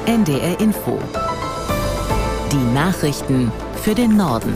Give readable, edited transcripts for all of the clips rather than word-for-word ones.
NDR Info. Die Nachrichten für den Norden.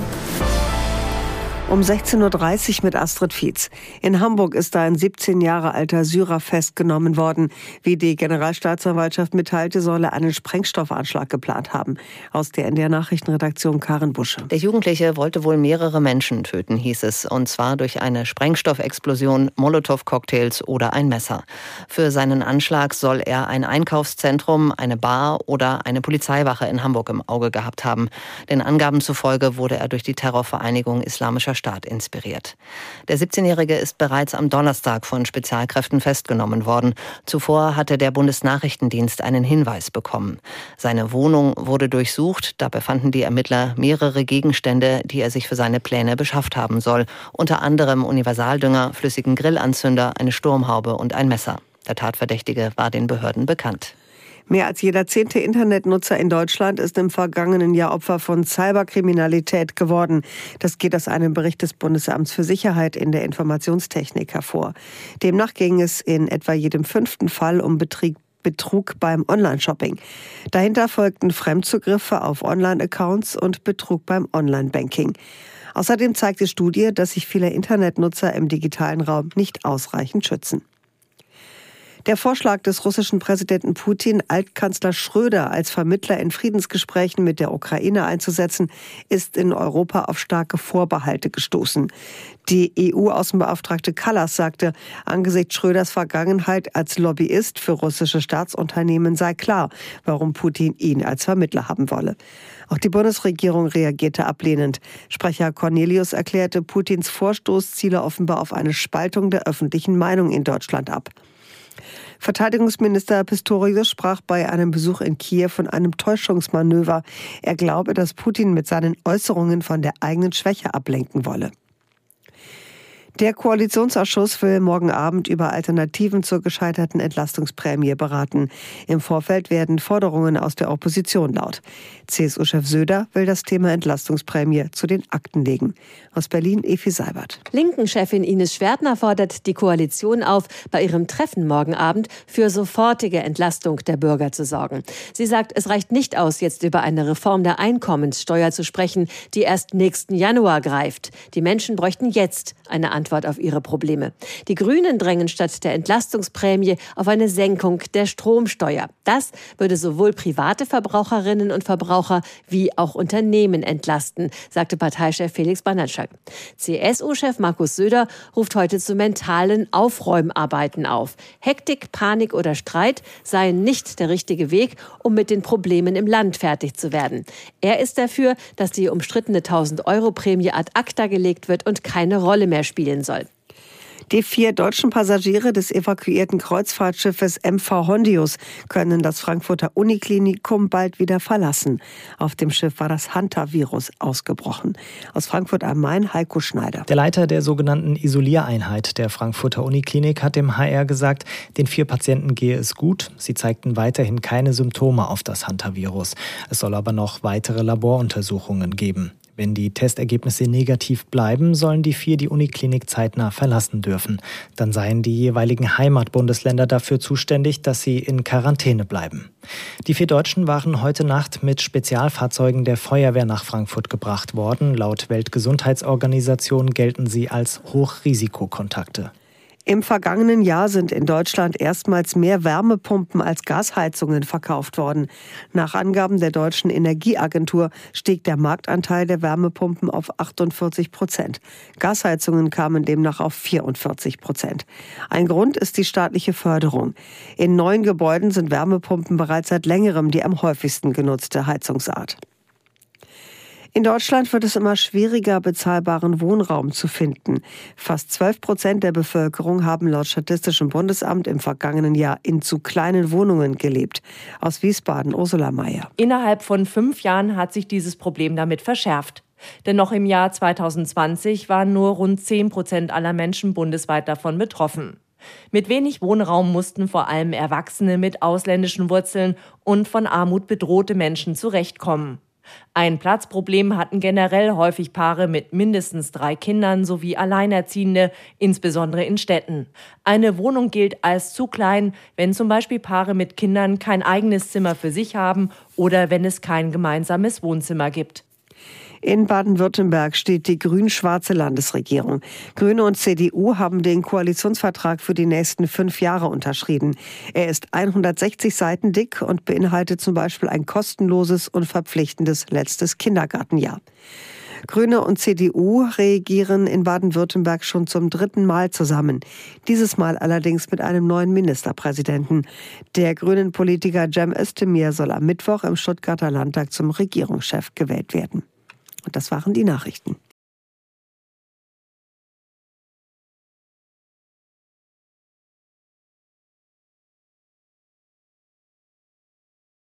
Um 16.30 Uhr mit Astrid Fietz. In Hamburg ist ein 17 Jahre alter Syrer festgenommen worden. Wie die Generalstaatsanwaltschaft mitteilte, soll er einen Sprengstoffanschlag geplant haben. Aus der NDR Nachrichtenredaktion Karin Busche. Der Jugendliche wollte wohl mehrere Menschen töten, hieß es. Und zwar durch eine Sprengstoffexplosion, Molotow-Cocktails oder ein Messer. Für seinen Anschlag soll er ein Einkaufszentrum, eine Bar oder eine Polizeiwache in Hamburg im Auge gehabt haben. Den Angaben zufolge wurde er durch die Terrorvereinigung Islamischer Staat inspiriert. Der 17-Jährige ist bereits am Donnerstag von Spezialkräften festgenommen worden. Zuvor hatte der Bundesnachrichtendienst einen Hinweis bekommen. Seine Wohnung wurde durchsucht. Dabei fanden die Ermittler mehrere Gegenstände, die er sich für seine Pläne beschafft haben soll. Unter anderem Universaldünger, flüssigen Grillanzünder, eine Sturmhaube und ein Messer. Der Tatverdächtige war den Behörden bekannt. Mehr als jeder 10. Internetnutzer in Deutschland ist im vergangenen Jahr Opfer von Cyberkriminalität geworden. Das geht aus einem Bericht des Bundesamts für Sicherheit in der Informationstechnik hervor. Demnach ging es in etwa jedem 5. Fall um Betrug beim Online-Shopping. Dahinter folgten Fremdzugriffe auf Online-Accounts und Betrug beim Online-Banking. Außerdem zeigt die Studie, dass sich viele Internetnutzer im digitalen Raum nicht ausreichend schützen. Der Vorschlag des russischen Präsidenten Putin, Altkanzler Schröder als Vermittler in Friedensgesprächen mit der Ukraine einzusetzen, ist in Europa auf starke Vorbehalte gestoßen. Die EU-Außenbeauftragte Kallas sagte, angesichts Schröders Vergangenheit als Lobbyist für russische Staatsunternehmen sei klar, warum Putin ihn als Vermittler haben wolle. Auch die Bundesregierung reagierte ablehnend. Sprecher Cornelius erklärte, Putins Vorstoß ziele offenbar auf eine Spaltung der öffentlichen Meinung in Deutschland ab. Verteidigungsminister Pistorius sprach bei einem Besuch in Kiew von einem Täuschungsmanöver. Er glaube, dass Putin mit seinen Äußerungen von der eigenen Schwäche ablenken wolle. Der Koalitionsausschuss will morgen Abend über Alternativen zur gescheiterten Entlastungsprämie beraten. Im Vorfeld werden Forderungen aus der Opposition laut. CSU-Chef Söder will das Thema Entlastungsprämie zu den Akten legen. Aus Berlin Efi Seibert. Linken-Chefin Ines Schwertner fordert die Koalition auf, bei ihrem Treffen morgen Abend für sofortige Entlastung der Bürger zu sorgen. Sie sagt, es reicht nicht aus, jetzt über eine Reform der Einkommenssteuer zu sprechen, die erst nächsten Januar greift. Die Menschen bräuchten jetzt eine Antwort auf ihre Probleme. Die Grünen drängen statt der Entlastungsprämie auf eine Senkung der Stromsteuer. Das würde sowohl private Verbraucherinnen und Verbraucher wie auch Unternehmen entlasten, sagte Parteichef Felix Banatschak. CSU-Chef Markus Söder ruft heute zu mentalen Aufräumarbeiten auf. Hektik, Panik oder Streit seien nicht der richtige Weg, um mit den Problemen im Land fertig zu werden. Er ist dafür, dass die umstrittene 1.000-Euro-Prämie ad acta gelegt wird und keine Rolle mehr spielen soll. Die 4 deutschen Passagiere des evakuierten Kreuzfahrtschiffes MV Hondius können das Frankfurter Uniklinikum bald wieder verlassen. Auf dem Schiff war das Hantavirus ausgebrochen. Aus Frankfurt am Main, Heiko Schneider. Der Leiter der sogenannten Isoliereinheit der Frankfurter Uniklinik hat dem HR gesagt, den 4 Patienten gehe es gut. Sie zeigten weiterhin keine Symptome auf das Hantavirus. Es soll aber noch weitere Laboruntersuchungen geben. Wenn die Testergebnisse negativ bleiben, sollen die 4 die Uniklinik zeitnah verlassen dürfen. Dann seien die jeweiligen Heimatbundesländer dafür zuständig, dass sie in Quarantäne bleiben. Die 4 Deutschen waren heute Nacht mit Spezialfahrzeugen der Feuerwehr nach Frankfurt gebracht worden. Laut Weltgesundheitsorganisation gelten sie als Hochrisikokontakte. Im vergangenen Jahr sind in Deutschland erstmals mehr Wärmepumpen als Gasheizungen verkauft worden. Nach Angaben der Deutschen Energieagentur stieg der Marktanteil der Wärmepumpen auf 48%. Gasheizungen kamen demnach auf 44%. Ein Grund ist die staatliche Förderung. In neuen Gebäuden sind Wärmepumpen bereits seit längerem die am häufigsten genutzte Heizungsart. In Deutschland wird es immer schwieriger, bezahlbaren Wohnraum zu finden. Fast 12% der Bevölkerung haben laut Statistischem Bundesamt im vergangenen Jahr in zu kleinen Wohnungen gelebt. Aus Wiesbaden, Ursula Mayer. Innerhalb von 5 Jahren hat sich dieses Problem damit verschärft. Denn noch im Jahr 2020 waren nur rund 10% aller Menschen bundesweit davon betroffen. Mit wenig Wohnraum mussten vor allem Erwachsene mit ausländischen Wurzeln und von Armut bedrohte Menschen zurechtkommen. Ein Platzproblem hatten generell häufig Paare mit mindestens 3 Kindern sowie Alleinerziehende, insbesondere in Städten. Eine Wohnung gilt als zu klein, wenn zum Beispiel Paare mit Kindern kein eigenes Zimmer für sich haben oder wenn es kein gemeinsames Wohnzimmer gibt. In Baden-Württemberg steht die grün-schwarze Landesregierung. Grüne und CDU haben den Koalitionsvertrag für die nächsten 5 Jahre unterschrieben. Er ist 160 Seiten dick und beinhaltet zum Beispiel ein kostenloses und verpflichtendes letztes Kindergartenjahr. Grüne und CDU regieren in Baden-Württemberg schon zum 3. Mal zusammen. Dieses Mal allerdings mit einem neuen Ministerpräsidenten. Der grünen Politiker Cem Özdemir soll am Mittwoch im Stuttgarter Landtag zum Regierungschef gewählt werden. Und das waren die Nachrichten.